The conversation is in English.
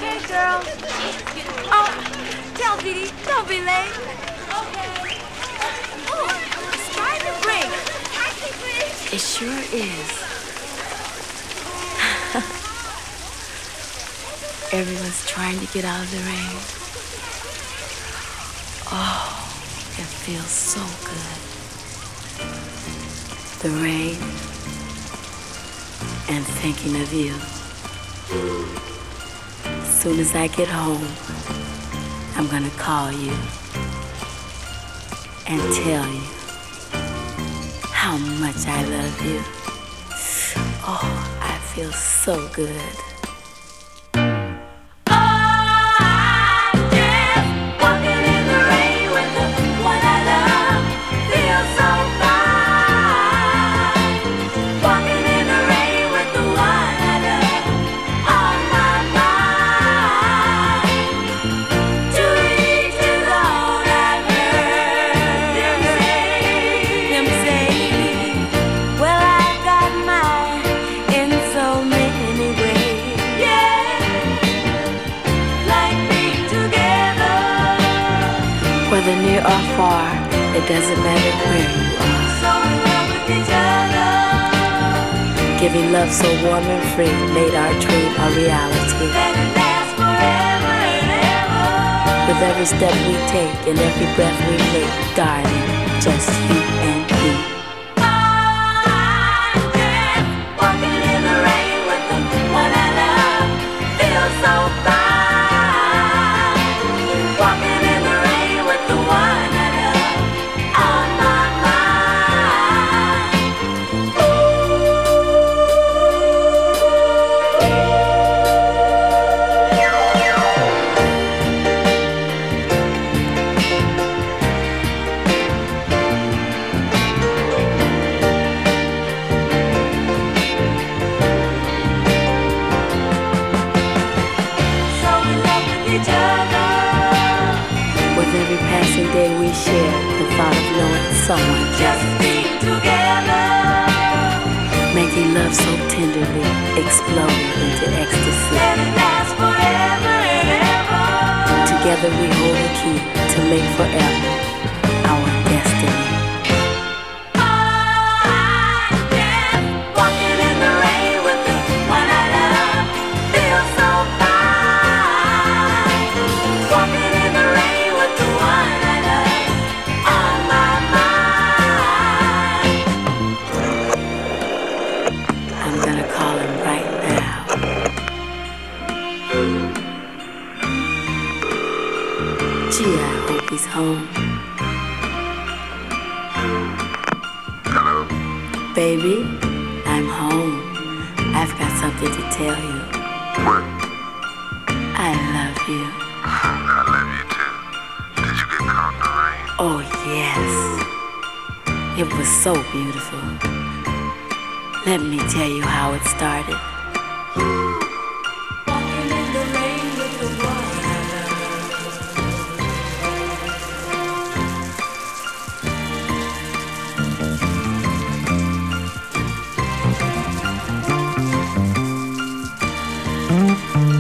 Hey, girl. Oh, tell Dee Dee, don't be late. Okay. Oh, it's trying to break. It sure is. Everyone's trying to get out of the rain. Oh, it feels so good. The rain and thinking of you. As soon as I get home, I'm gonna call you and tell you how much I love you. Oh, I feel so good. Whether near or far, it doesn't matter where you are. So in love with each other. Giving love so warm and free made our dream a reality. Let it last forever and ever. With every step we take and every breath we make, darling, just you and me. I'm just walking in the rain with the one I love. Feels so fine. Walking in the rain with the one I love on my mind. So in love with each other. With every passing day we share the thought of knowing someone just being together, making love so tenderly, exploding into ecstasy. Let it last forever and ever. Together we hold the key to make forever our destiny. I'm just walking in the rain with the one I love. Feels so fine. Walking in the rain with the one I love on my mind. I'm gonna call him right now. Gee, I hope he's home. Hello? Baby, I'm home. I've got something to tell you. What? I love you. I love you too. Did you get caught in the rain? Oh, yes. It was so beautiful. Let me tell you how it started. Walking in the rain with the one I love.